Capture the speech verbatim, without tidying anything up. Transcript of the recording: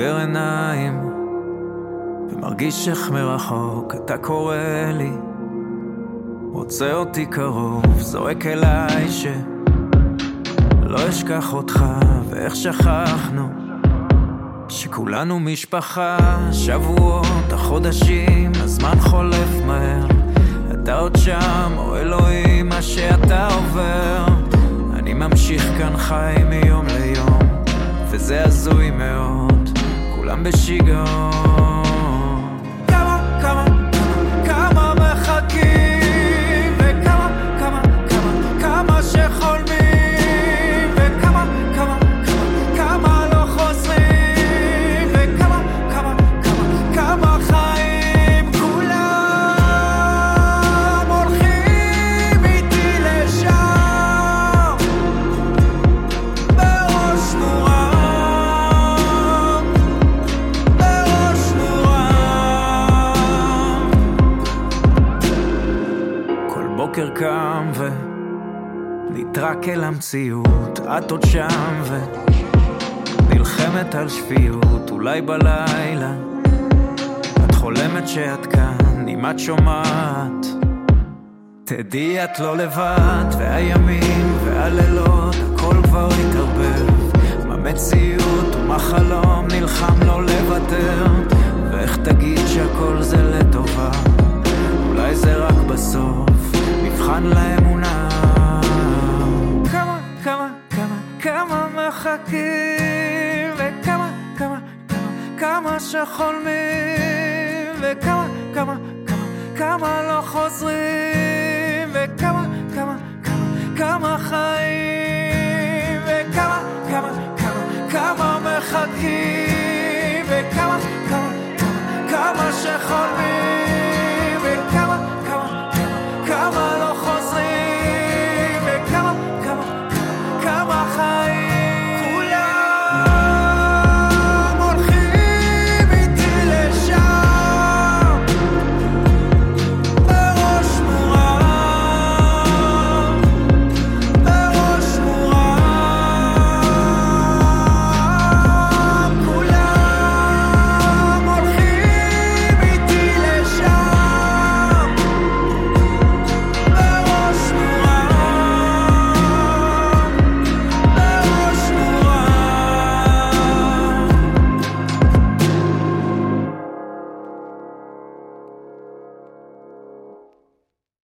סוגר עיניים ומרגיש איך מרחוק אתה קורא לי, רוצה אותי קרוב, זורק אליי שלא אשכח אותך, ואיך שכחנו שכולנו משפחה. שבועות, החודשים, הזמן חולף מהר, אתה עוד שם, או אלוהים מה שאתה עובר. אני ממשיך כאן חי מיום ליום, וזה הזוי מאוד, כולם בשיגעון. כמה, כמה, כמה מחכים, וכמה, כמה, כמה, כמה שחולמים, וכמה, כמה, כמה, כמה לא חוזרים, וכמה, כמה, כמה, כמה חיים. כולם הולכים איתי לשם, בראש מורם, בראש מורם. כל בוקר קם ונתרק אל המציאות, את עוד שם ונלחמת על שפיות. אולי בלילה את חולמת שאת כאן, אם את שומעת תדעי את לא לבד, והימים והלילות הכל כבר התערבב, מה מציאות ומה חלום, נלחם לא לוותר. ואיך תגיד שהכל זה לטובה, אולי זה רק בסוף מבחן לאמונה. כמה, כמה, כמה, כמה מחכים, וכמה, כמה, כמה, כמה שחולמים, וכמה, כמה, כמה, כמה לא חוזרים, וכמה, כמה, כמה, כמה חיים, וכמה, כמה, כמה, כמה מחכים, וכמה, כמה, כמה, כמה שחולמים.